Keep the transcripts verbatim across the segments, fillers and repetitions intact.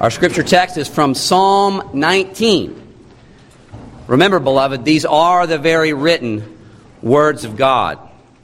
Our scripture text is from Psalm nineteen. Remember, beloved, these are the very written words of God.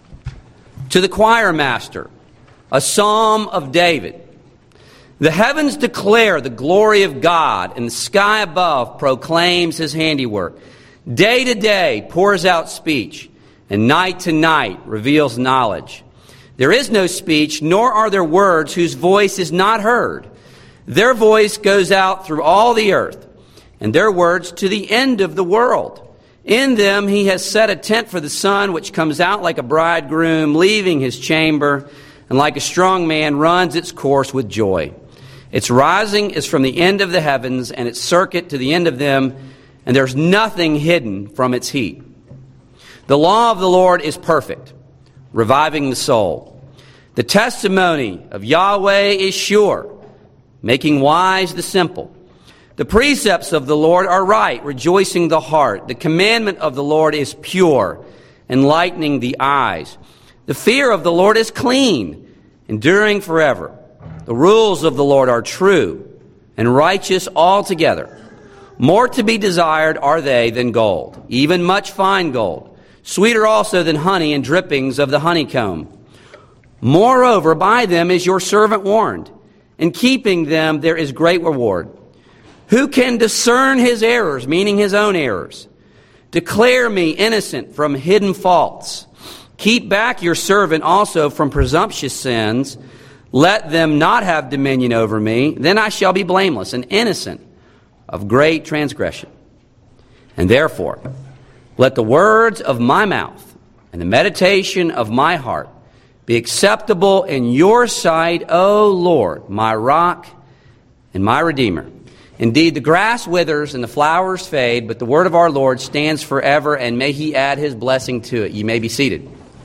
To the choir master, a psalm of David. The heavens declare the glory of God, and the sky above proclaims his handiwork. Day to day pours out speech, and night to night reveals knowledge. There is no speech, nor are there words whose voice is not heard. Their voice goes out through all the earth, and their words to the end of the world. In them he has set a tent for the sun, which comes out like a bridegroom leaving his chamber, and like a strong man runs its course with joy. Its rising is from the end of the heavens, and its circuit to the end of them, and there's nothing hidden from its heat. The law of the Lord is perfect, reviving the soul. The testimony of Yahweh is sure, making wise the simple. The precepts of the Lord are right, rejoicing the heart. The commandment of the Lord is pure, enlightening the eyes. The fear of the Lord is clean, enduring forever. The rules of the Lord are true and righteous altogether. More to be desired are they than gold, even much fine gold, sweeter also than honey and drippings of the honeycomb. Moreover, by them is your servant warned. In keeping them there is great reward. Who can discern his errors, meaning his own errors? Declare me innocent from hidden faults. Keep back your servant also from presumptuous sins. Let them not have dominion over me. Then I shall be blameless and innocent of great transgression. And therefore, let the words of my mouth and the meditation of my heart be acceptable in your sight, O Lord, my rock and my redeemer. Indeed, the grass withers and the flowers fade, but the word of our Lord stands forever, and may he add his blessing to it. You may be seated.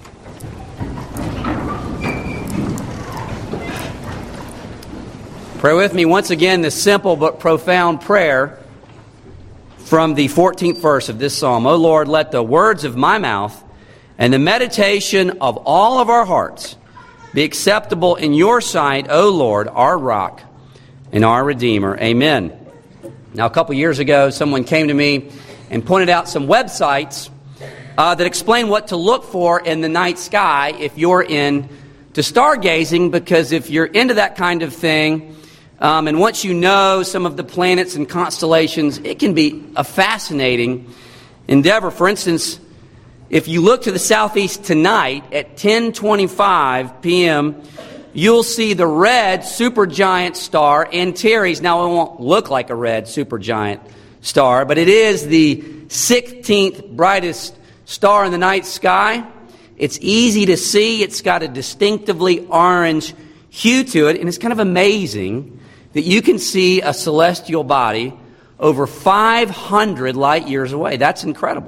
Pray with me once again this simple but profound prayer from the fourteenth verse of this psalm. O Lord, let the words of my mouth and the meditation of all of our hearts be acceptable in your sight, O Lord, our rock and our redeemer. Amen. Now, a couple years ago, someone came to me and pointed out some websites uh, that explain what to look for in the night sky if you're into stargazing, because if you're into that kind of thing, um, and once you know some of the planets and constellations, it can be a fascinating endeavor. For instance, if you look to the southeast tonight at ten twenty-five p.m., you'll see the red supergiant star Antares. Now, it won't look like a red supergiant star, but it is the sixteenth brightest star in the night sky. It's easy to see. It's got a distinctively orange hue to it, and it's kind of amazing that you can see a celestial body over five hundred light years away. That's incredible.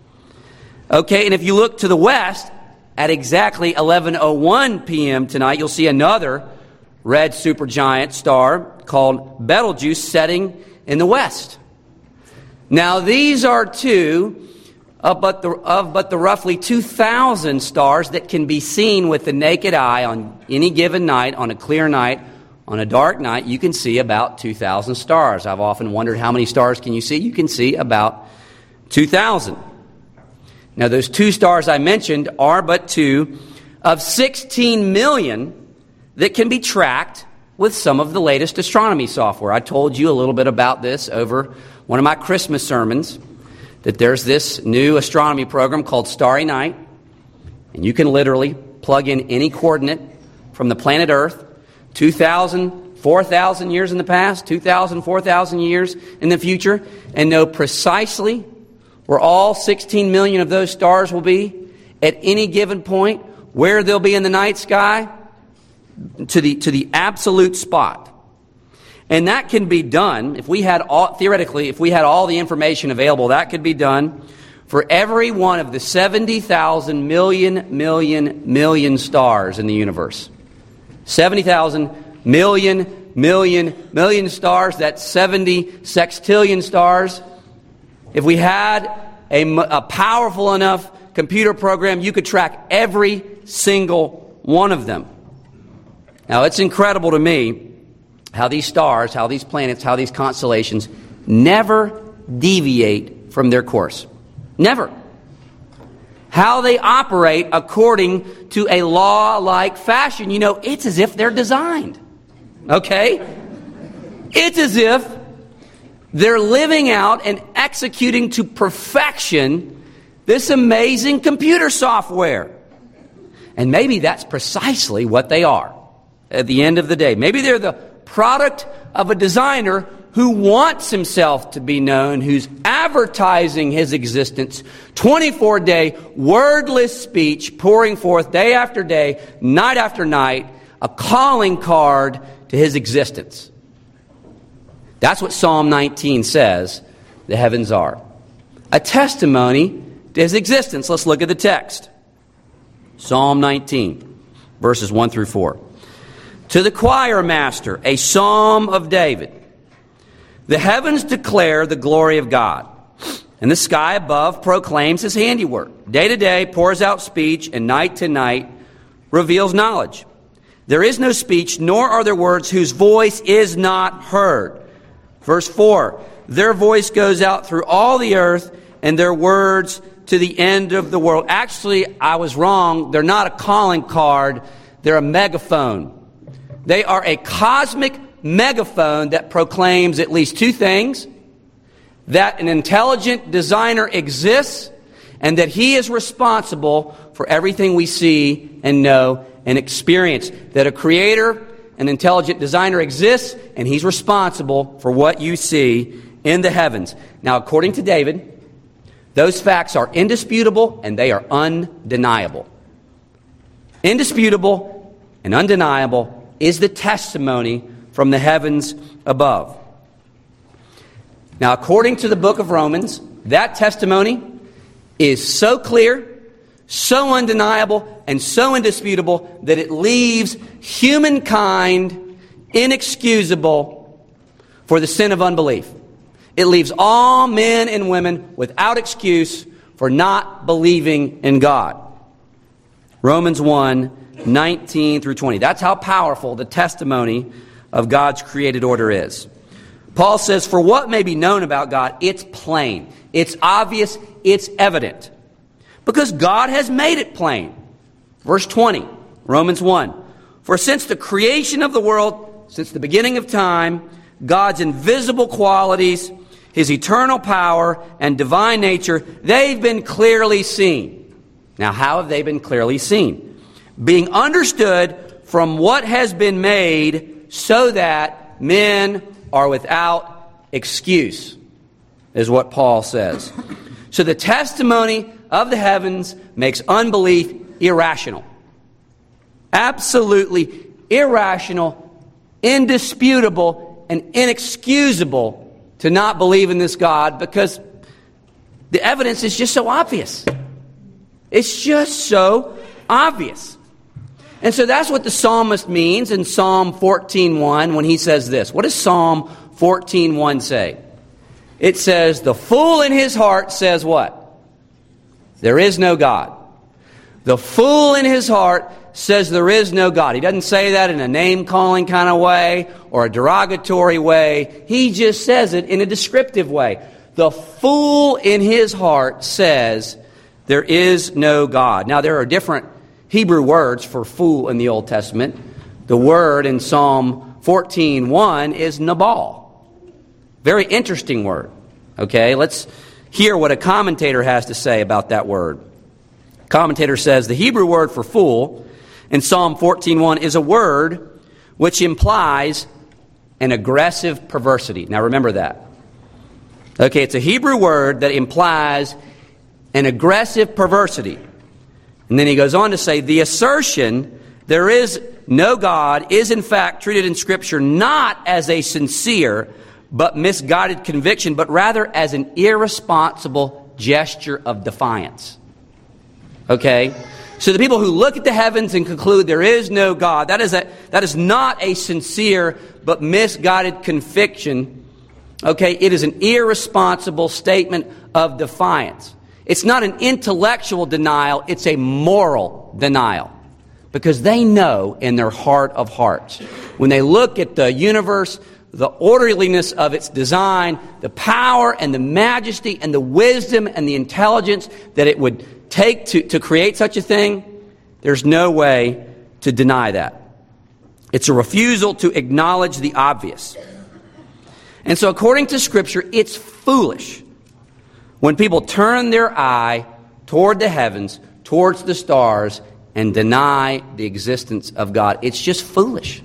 Okay, and if you look to the west, at exactly eleven oh one p.m. tonight, you'll see another red supergiant star called Betelgeuse setting in the west. Now, these are two of but the, of but the roughly two thousand stars that can be seen with the naked eye on any given night, on a clear night, on a dark night. You can see about two thousand stars. I've often wondered, how many stars can you see? You can see about two thousand. Now, those two stars I mentioned are but two of sixteen million that can be tracked with some of the latest astronomy software. I told you a little bit about this over one of my Christmas sermons, that there's this new astronomy program called Starry Night, and you can literally plug in any coordinate from the planet Earth, two thousand, four thousand years in the past, two thousand, four thousand years in the future, and know precisely where all sixteen million of those stars will be at any given point, where they'll be in the night sky, to the to the absolute spot. And that can be done, if we had all, theoretically, if we had all the information available, that could be done for every one of the seventy thousand million, million, million stars in the universe. seventy thousand million, million, million stars, that's seventy sextillion stars. If we had a, a powerful enough computer program, you could track every single one of them. Now, it's incredible to me how these stars, how these planets, how these constellations never deviate from their course. Never. How they operate according to a law-like fashion. You know, it's as if they're designed. Okay? It's as if they're living out and executing to perfection this amazing computer software. And maybe that's precisely what they are at the end of the day. Maybe they're the product of a designer who wants himself to be known, who's advertising his existence, twenty-four day wordless speech pouring forth day after day, night after night, a calling card to his existence. That's what Psalm nineteen says the heavens are. A testimony to his existence. Let's look at the text. Psalm nineteen, verses one through four. To the choir master, a psalm of David. The heavens declare the glory of God, and the sky above proclaims his handiwork. Day to day pours out speech, and night to night reveals knowledge. There is no speech, nor are there words whose voice is not heard. Verse four, their voice goes out through all the earth, and their words to the end of the world. Actually, I was wrong. They're not a calling card. They're a megaphone. They are a cosmic megaphone that proclaims at least two things: that an intelligent designer exists, and that he is responsible for everything we see and know and experience. That a creator, an intelligent designer exists, and he's responsible for what you see in the heavens. Now, according to David, those facts are indisputable and they are undeniable. Indisputable and undeniable is the testimony from the heavens above. Now, according to the book of Romans, that testimony is so clear, so undeniable, and so indisputable that it leaves humankind inexcusable for the sin of unbelief. It leaves all men and women without excuse for not believing in God. Romans one, nineteen through twenty. That's how powerful the testimony of God's created order is. Paul says, for what may be known about God, it's plain, it's obvious, it's evident, because God has made it plain. Verse twenty, Romans one. For since the creation of the world, since the beginning of time, God's invisible qualities, his eternal power and divine nature, they've been clearly seen. Now, how have they been clearly seen? Being understood from what has been made, so that men are without excuse, is what Paul says. So the testimony of the heavens makes unbelief irrational. Absolutely irrational, indisputable, and inexcusable to not believe in this God, because the evidence is just so obvious. It's just so obvious. And so that's what the psalmist means in Psalm fourteen one when he says this. What does Psalm fourteen one say? It says, the fool in his heart says what? There is no God. The fool in his heart says there is no God. He doesn't say that in a name-calling kind of way or a derogatory way. He just says it in a descriptive way. The fool in his heart says there is no God. Now, there are different Hebrew words for fool in the Old Testament. The word in Psalm fourteen one is Nabal. Very interesting word. Okay, let's hear what a commentator has to say about that word. Commentator says the Hebrew word for fool in Psalm fourteen one is a word which implies an aggressive perversity. Now remember that. Okay, it's a Hebrew word that implies an aggressive perversity. And then he goes on to say, the assertion there is no God is in fact treated in Scripture not as a sincere but misguided conviction, but rather as an irresponsible gesture of defiance. Okay? So the people who look at the heavens and conclude there is no God, that is a, that is not a sincere but misguided conviction. Okay? It is an irresponsible statement of defiance. It's not an intellectual denial, it's a moral denial. because they know in their heart of hearts, when they look at the universe, the orderliness of its design, the power and the majesty and the wisdom and the intelligence that it would take to, to create such a thing, there's no way to deny that. It's a refusal to acknowledge the obvious. And so according to Scripture, it's foolish when people turn their eye toward the heavens, towards the stars, and deny the existence of God. It's just foolish.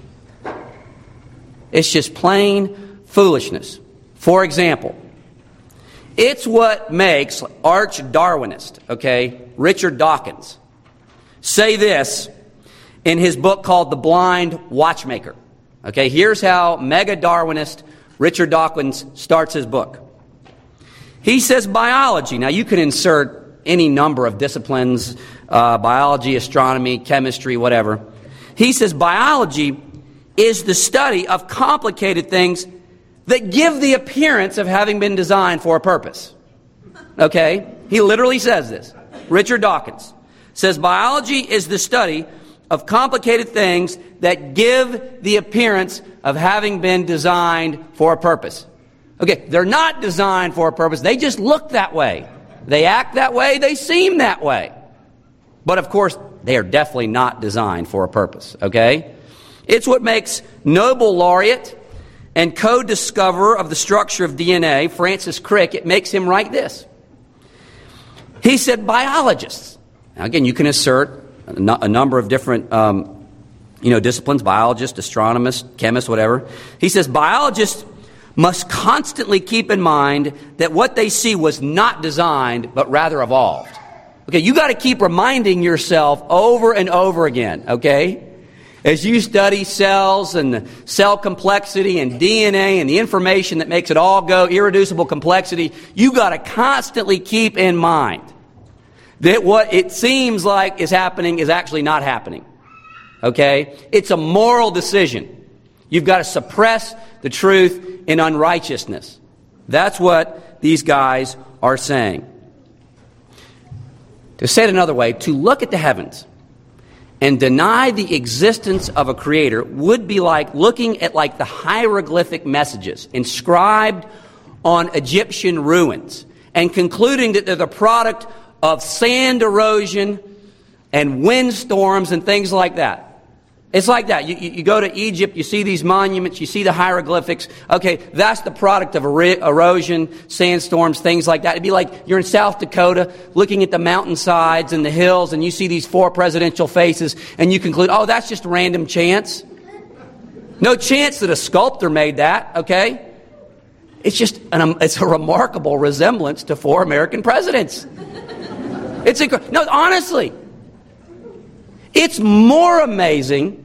It's just plain foolishness. For example, it's what makes arch-Darwinist, okay, Richard Dawkins, say this in his book called The Blind Watchmaker. Okay, here's how mega-Darwinist Richard Dawkins starts his book. He says biology. Now, you can insert any number of disciplines, uh, biology, astronomy, chemistry, whatever. He says biology is the study of complicated things that give the appearance of having been designed for a purpose. Okay? He literally says this. Richard Dawkins says biology is the study of complicated things that give the appearance of having been designed for a purpose. Okay, they're not designed for a purpose. They just look that way. They act that way. They seem that way. But of course, they are definitely not designed for a purpose. Okay? It's what makes Nobel laureate and co-discoverer of the structure of D N A, Francis Crick, it makes him write this. He said biologists. Now again, you can assert a, no, a number of different um, you know, disciplines, biologists, astronomers, chemists, whatever. He says biologists must constantly keep in mind that what they see was not designed, but rather evolved. Okay, you got to keep reminding yourself over and over again, okay? As you study cells and the cell complexity and D N A and the information that makes it all go, irreducible complexity, you got to constantly keep in mind that what it seems like is happening is actually not happening. Okay? It's a moral decision. You've got to suppress the truth in unrighteousness. That's what these guys are saying. To say it another way, to look at the heavens and deny the existence of a creator would be like looking at like the hieroglyphic messages inscribed on Egyptian ruins and concluding that they're the product of sand erosion and windstorms and things like that. It's like that. You, you, you go to Egypt, you see these monuments, you see the hieroglyphics. Okay, that's the product of er- erosion, sandstorms, things like that. It'd be like you're in South Dakota looking at the mountainsides and the hills and you see these four presidential faces and you conclude, oh, that's just random chance. No chance that a sculptor made that, okay? It's just an, um, it's a remarkable resemblance to four American presidents. It's inc- No, honestly, it's more amazing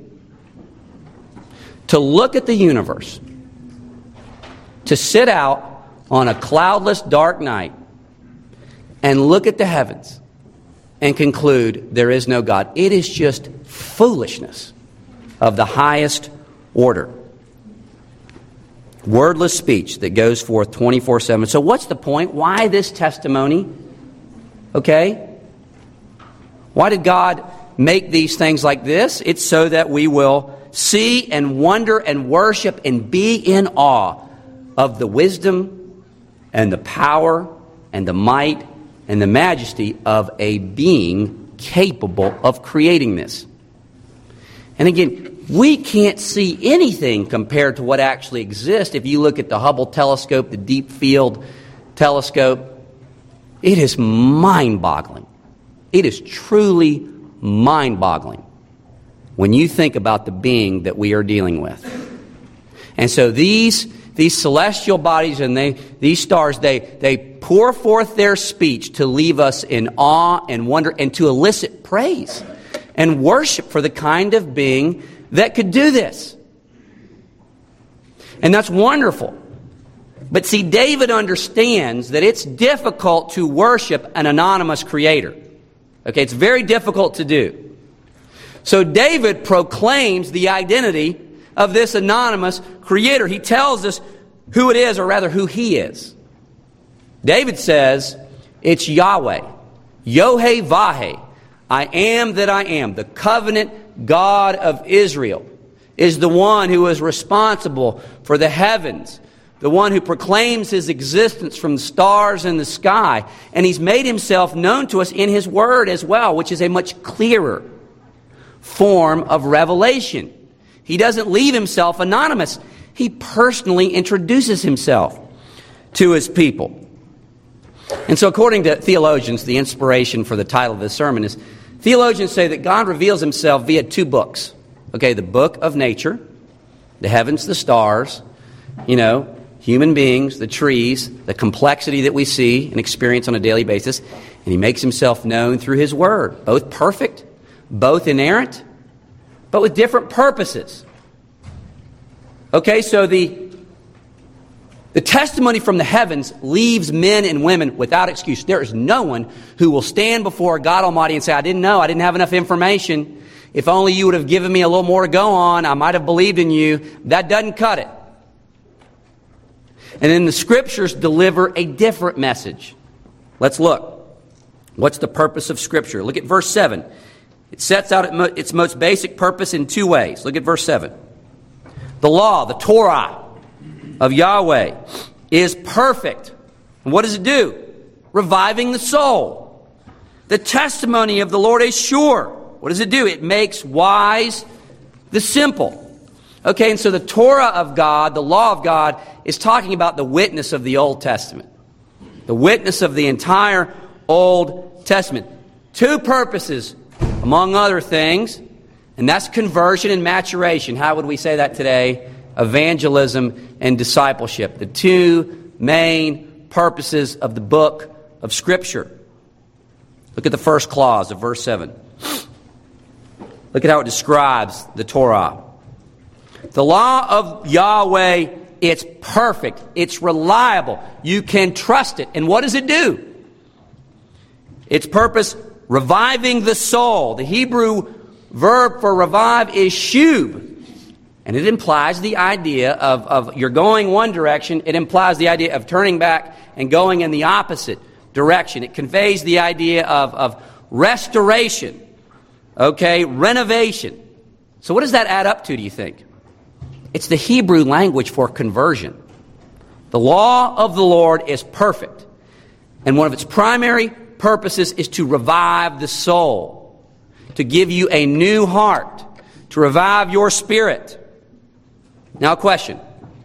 to look at the universe, to sit out on a cloudless, dark night and look at the heavens and conclude there is no God. It is just foolishness of the highest order. Wordless speech that goes forth twenty-four seven. So what's the point? Why this testimony? Okay? Why did God make these things like this? It's so that we will see and wonder and worship and be in awe of the wisdom and the power and the might and the majesty of a being capable of creating this. And again, we can't see anything compared to what actually exists. If you look at the Hubble telescope, the Deep Field telescope, it is mind-boggling. It is truly mind-boggling when you think about the being that we are dealing with. And so these these celestial bodies and they these stars, they they pour forth their speech to leave us in awe and wonder and to elicit praise and worship for the kind of being that could do this. And that's wonderful. But see, David understands that it's difficult to worship an anonymous creator. Okay, it's very difficult to do. So David proclaims the identity of this anonymous creator. He tells us who it is, or rather who he is. David says, it's Yahweh, Yohe Vahe, I am that I am, the covenant God of Israel, is the one who is responsible for the heavens, the one who proclaims his existence from the stars in the sky. And he's made himself known to us in his word as well, which is a much clearer form of revelation. He doesn't leave himself anonymous. He personally introduces himself to his people. And so according to theologians, the inspiration for the title of this sermon is, theologians say that God reveals himself via two books. Okay, the book of nature, the heavens, the stars, you know, human beings, the trees, the complexity that we see and experience on a daily basis. And he makes himself known through his word, both perfect, both inerrant, but with different purposes. Okay, so the The testimony from the heavens leaves men and women without excuse. There is no one who will stand before God Almighty and say, I didn't know, I didn't have enough information. If only you would have given me a little more to go on, I might have believed in you. That doesn't cut it. And then the Scriptures deliver a different message. Let's look. What's the purpose of Scripture? Look at verse seven. It sets out its most basic purpose in two ways. Look at verse seven. The law, the Torah of Yahweh is perfect. And what does it do? Reviving the soul. The testimony of the Lord is sure. What does it do? It makes wise the simple. Okay, and so the Torah of God, the law of God, is talking about the witness of the Old Testament. The witness of the entire Old Testament. Two purposes, among other things, and that's conversion and maturation. How would we say that today? Evangelism and discipleship. The two main purposes of the book of Scripture. Look at the first clause of verse seven. Look at how it describes the Torah. The law of Yahweh, it's perfect. It's reliable. You can trust it. And what does it do? Its purpose, reviving the soul. The Hebrew verb for revive is shub. And it implies the idea of, of you're going one direction. It implies the idea of turning back and going in the opposite direction. It conveys the idea of, of restoration, okay, renovation. So what does that add up to, do you think? It's the Hebrew language for conversion. The law of the Lord is perfect. And one of its primary purposes is to revive the soul, to give you a new heart, to revive your spirit. Now a question.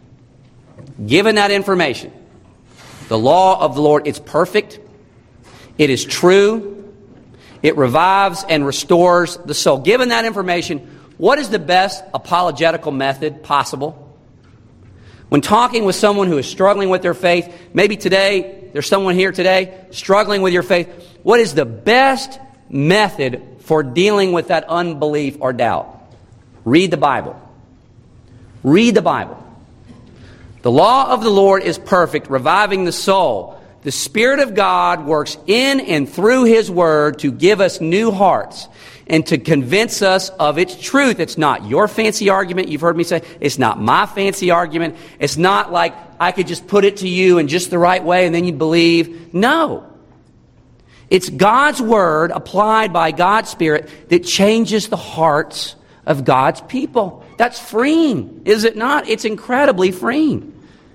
Given that information, the law of the Lord is perfect, it is true, it revives and restores the soul. Given that information, what is the best apologetical method possible? When talking with someone who is struggling with their faith, maybe today, there's someone here today struggling with your faith, what is the best method for dealing with that unbelief or doubt? Read the Bible. Read the Bible. The law of the Lord is perfect, reviving the soul. The Spirit of God works in and through His Word to give us new hearts and to convince us of its truth. It's not your fancy argument. You've heard me say, it's not my fancy argument. It's not like I could just put it to you in just the right way and then you'd believe. No. It's God's Word applied by God's Spirit that changes the hearts of God's people. That's freeing, is it not? It's incredibly freeing.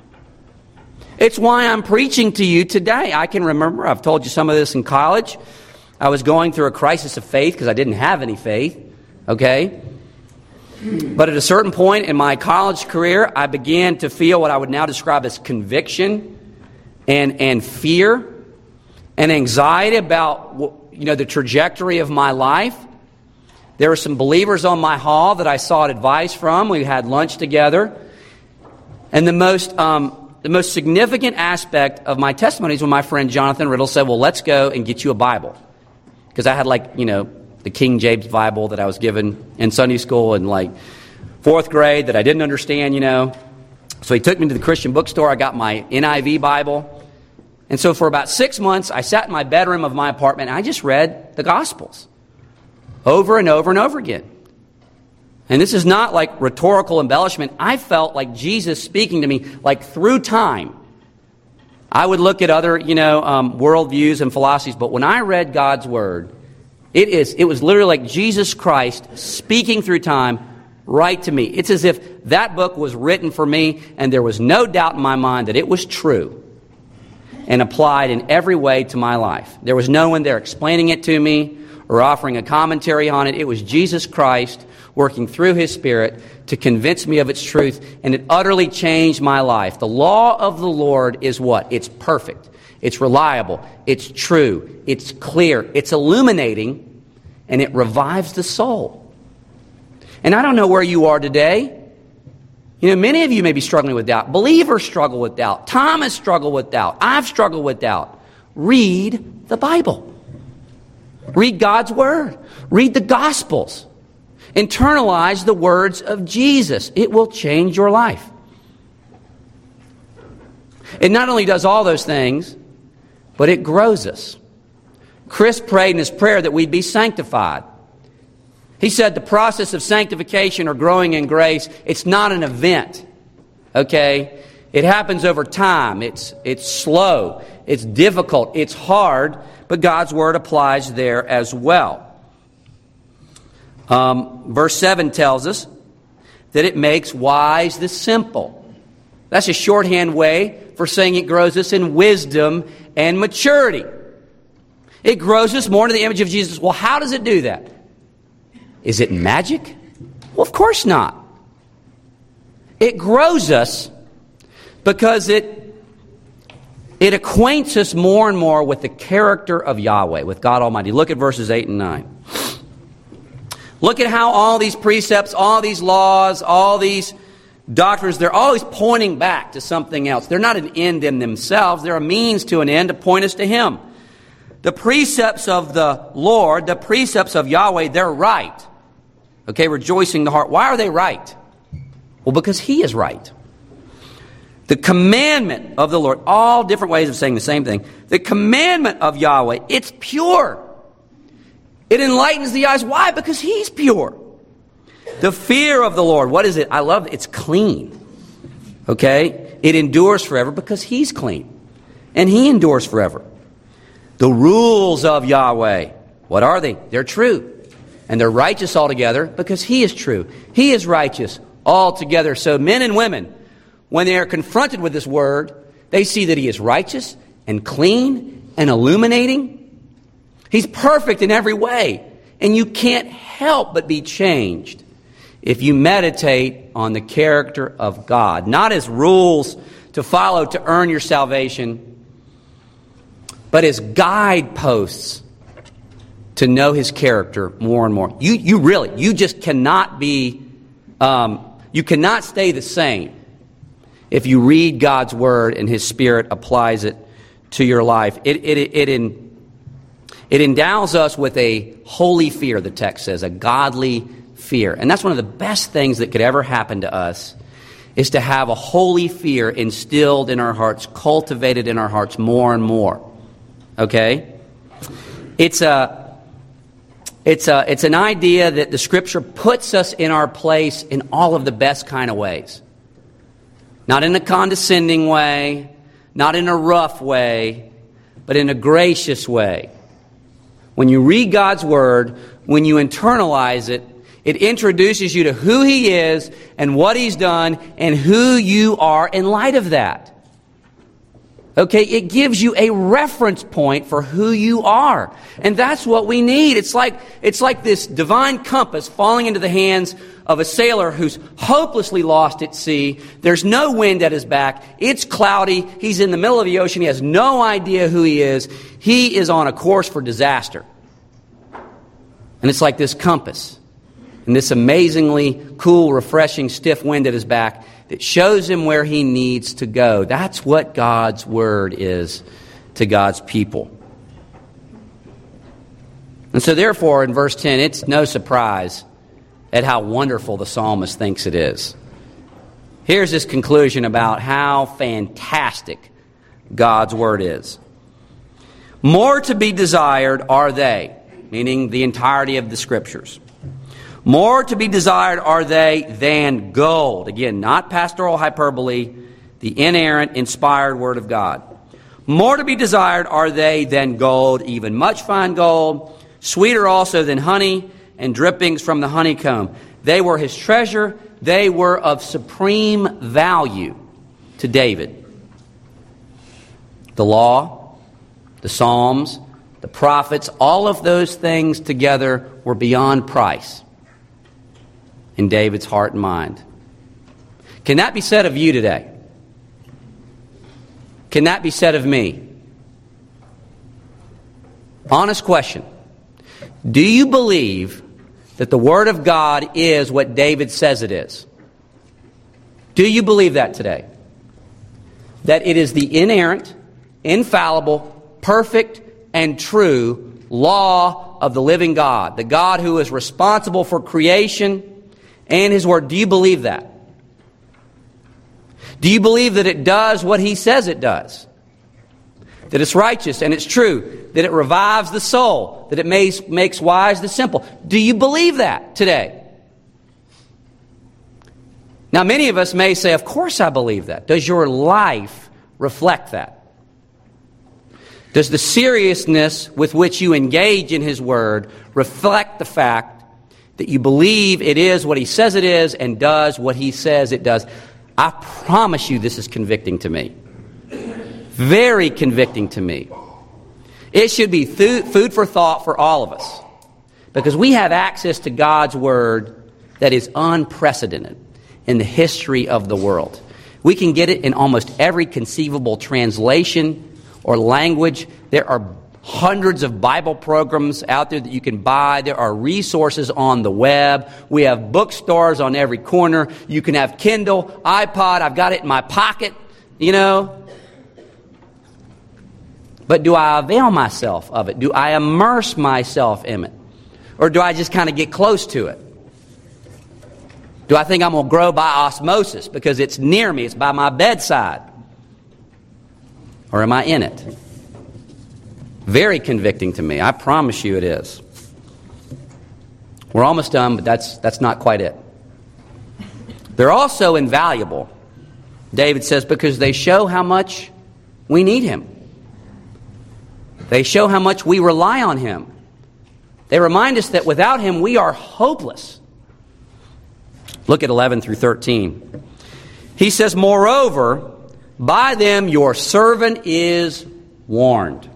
It's why I'm preaching to you today. I can remember, I've told you some of this in college. I was going through a crisis of faith because I didn't have any faith, okay? But at a certain point in my college career, I began to feel what I would now describe as conviction and, and fear and anxiety about, you know, the trajectory of my life. There were some believers on my hall that I sought advice from. We had lunch together. And the most um, the most significant aspect of my testimony is when my friend Jonathan Riddle said, well, let's go and get you a Bible. Because I had like, you know, the King James Bible that I was given in Sunday school in like fourth grade that I didn't understand, you know. So he took me to the Christian bookstore. I got my N I V Bible. And so for about six months, I sat in my bedroom of my apartment and I just read the Gospels. Over and over and over again. And this is not like rhetorical embellishment. I felt like Jesus speaking to me, like through time. I would look at other, you know, um, worldviews and philosophies, but when I read God's Word, It is. It was literally like Jesus Christ speaking through time right to me. It's as if that book was written for me, and there was no doubt in my mind that it was true and applied in every way to my life. There was no one there explaining it to me or offering a commentary on it. It was Jesus Christ working through His Spirit to convince me of its truth, and it utterly changed my life. The law of the Lord is what? It's perfect. It's reliable. It's true. It's clear. It's illuminating, and it revives the soul. And I don't know where you are today. You know, many of you may be struggling with doubt. Believers struggle with doubt. Thomas struggled with doubt. I've struggled with doubt. Read the Bible. Read God's Word. Read the Gospels. Internalize the words of Jesus. It will change your life. It not only does all those things, but it grows us. Chris prayed in his prayer that we'd be sanctified. He said the process of sanctification or growing in grace, it's not an event, okay? It happens over time. It's, it's slow. It's difficult. It's hard, but God's Word applies there as well. Um, verse seven tells us that it makes wise the simple. That's a shorthand way for saying it grows us in wisdom and maturity. It grows us more into the image of Jesus. Well, how does it do that? Is it magic? Well, of course not. It grows us because it, it acquaints us more and more with the character of Yahweh, with God Almighty. Look at verses eight and nine. Look at how all these precepts, all these laws, all these doctrines, they're always pointing back to something else. They're not an end in themselves. They're a means to an end to point us to Him. The precepts of the Lord, the precepts of Yahweh, they're right. Okay, rejoicing the heart. Why are they right? Well, because He is right. The commandment of the Lord, all different ways of saying the same thing. The commandment of Yahweh, it's pure. It enlightens the eyes. Why? Because He's pure. The fear of the Lord, what is it? I love it. It's clean. Okay? It endures forever because He's clean. And He endures forever. The rules of Yahweh, what are they? They're true. And they're righteous altogether because He is true. He is righteous altogether. So men and women, when they are confronted with this word, they see that He is righteous and clean and illuminating. He's perfect in every way. And you can't help but be changed if you meditate on the character of God. Not as rules to follow to earn your salvation, but as guideposts to know His character more and more. You you really, you just cannot be, um, you cannot stay the same if you read God's Word and His Spirit applies it to your life. It, it, it, it, in, it endows us with a holy fear, the text says, a godly fear. And that's one of the best things that could ever happen to us, is to have a holy fear instilled in our hearts, cultivated in our hearts more and more. Okay? It's a, it's a, it's an idea that the Scripture puts us in our place in all of the best kind of ways. Not in a condescending way, not in a rough way, but in a gracious way. When you read God's Word, when you internalize it, it introduces you to who He is and what He's done and who you are in light of that. Okay, it gives you a reference point for who you are. And that's what we need. It's like, it's like this divine compass falling into the hands of a sailor who's hopelessly lost at sea. There's no wind at his back. It's cloudy. He's in the middle of the ocean. He has no idea who he is. He is on a course for disaster. And it's like this compass and this amazingly cool, refreshing, stiff wind at his back that shows him where he needs to go. That's what God's Word is to God's people. And so therefore, in verse ten, it's no surprise at how wonderful the psalmist thinks it is. Here's his conclusion about how fantastic God's Word is. More to be desired are they, meaning the entirety of the Scriptures. More to be desired are they than gold. Again, not pastoral hyperbole, the inerrant, inspired Word of God. More to be desired are they than gold, even much fine gold, sweeter also than honey and drippings from the honeycomb. They were his treasure. They were of supreme value to David. The law, the Psalms, the prophets, all of those things together were beyond price in David's heart and mind. Can that be said of you today? Can that be said of me? Honest question. Do you believe that the Word of God is what David says it is? Do you believe that today? That it is the inerrant, infallible, perfect, and true law of the living God, the God who is responsible for creation and His Word. Do you believe that? Do you believe that it does what He says it does? That it's righteous and it's true, that it revives the soul, that it makes, makes wise the simple. Do you believe that today? Now, many of us may say, of course I believe that. Does your life reflect that? Does the seriousness with which you engage in His Word reflect the fact that you believe it is what He says it is and does what He says it does? I promise you this is convicting to me. Very convicting to me. It should be th- food for thought for all of us. Because we have access to God's Word that is unprecedented in the history of the world. We can get it in almost every conceivable translation or language. There are hundreds of Bible programs out there that you can buy. There are resources on the web. We have bookstores on every corner. You can have Kindle, iPod. I've got it in my pocket, you know. But do I avail myself of it? Do I immerse myself in it? Or do I just kind of get close to it? Do I think I'm going to grow by osmosis because it's near me, it's by my bedside? Or am I in it? Very convicting to me. I promise you it is. We're almost done, but that's that's not quite it. They're also invaluable, David says, because they show how much we need Him. They show how much we rely on Him. They remind us that without Him we are hopeless. Look at eleven through thirteen. He says, moreover, by them your servant is warned.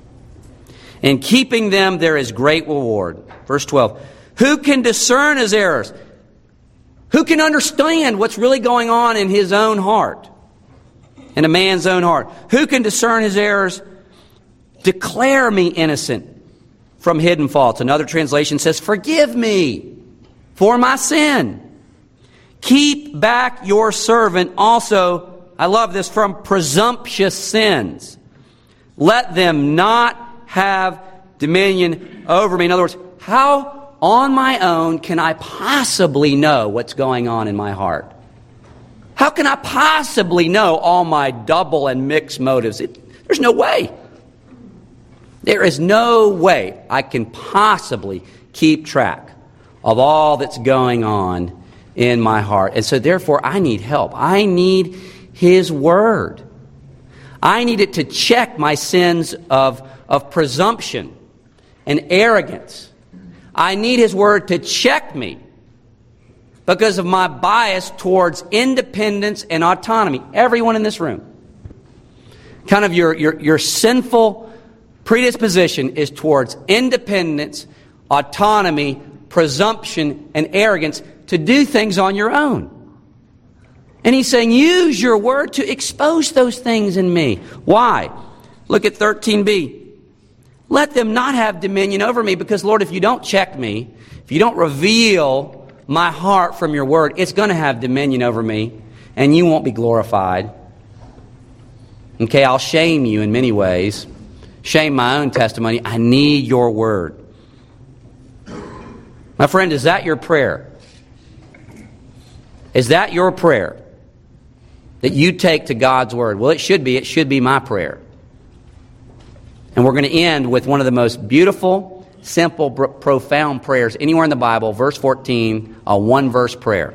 In keeping them there is great reward. Verse twelve. Who can discern his errors? Who can understand what's really going on in his own heart? In a man's own heart. Who can discern his errors? Declare me innocent from hidden faults. Another translation says, forgive me for my sin. Keep back your servant also, I love this, from presumptuous sins. Let them not have dominion over me. In other words, how on my own can I possibly know what's going on in my heart? How can I possibly know all my double and mixed motives? It, there's no way. There is no way I can possibly keep track of all that's going on in my heart. And so therefore I need help. I need His Word. I need it to check my sins of, of presumption and arrogance. I need His Word to check me because of my bias towards independence and autonomy. Everyone in this room. Kind of your, your, your sinful predisposition is towards independence, autonomy, presumption, and arrogance to do things on your own. And He's saying, use your Word to expose those things in me. Why? Look at thirteen b. Let them not have dominion over me, because, Lord, if you don't check me, if you don't reveal my heart from your Word, it's going to have dominion over me, and you won't be glorified. Okay, I'll shame you in many ways. Shame my own testimony. I need your Word. My friend, is that your prayer? Is that your prayer? That you take to God's Word? Well, it should be. It should be my prayer. And we're going to end with one of the most beautiful, simple, profound prayers anywhere in the Bible. Verse fourteen, a one-verse prayer.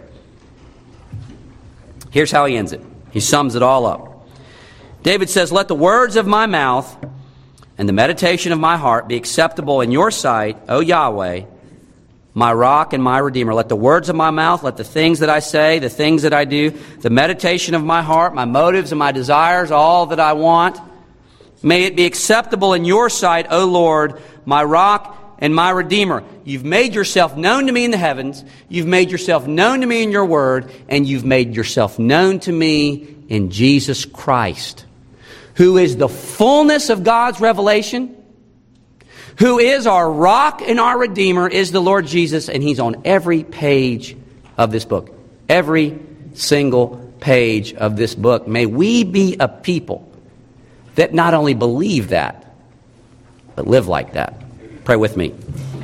Here's how he ends it. He sums it all up. David says, let the words of my mouth and the meditation of my heart be acceptable in your sight, O Yahweh, my rock and my redeemer. Let the words of my mouth, let the things that I say, the things that I do, the meditation of my heart, my motives and my desires, all that I want, may it be acceptable in your sight, O Lord, my rock and my redeemer. You've made yourself known to me in the heavens. You've made yourself known to me in your word. And you've made yourself known to me in Jesus Christ, who is the fullness of God's revelation, who is our rock and our redeemer, is the Lord Jesus. And He's on every page of this book. Every single page of this book. May we be a people that not only believe that, but live like that. Pray with me.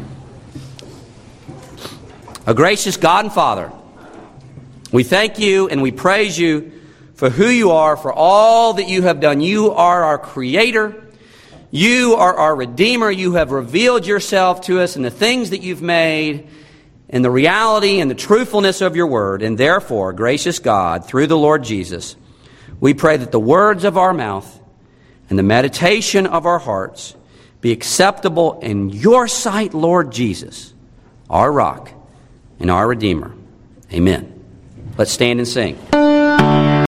A gracious God and Father, we thank you and we praise you for who you are, for all that you have done. You are our Creator. You are our Redeemer. You have revealed yourself to us in the things that you've made, in the reality and the truthfulness of your word. And therefore, gracious God, through the Lord Jesus, we pray that the words of our mouth and the meditation of our hearts be acceptable in your sight, Lord Jesus, our rock and our Redeemer. Amen. Let's stand and sing.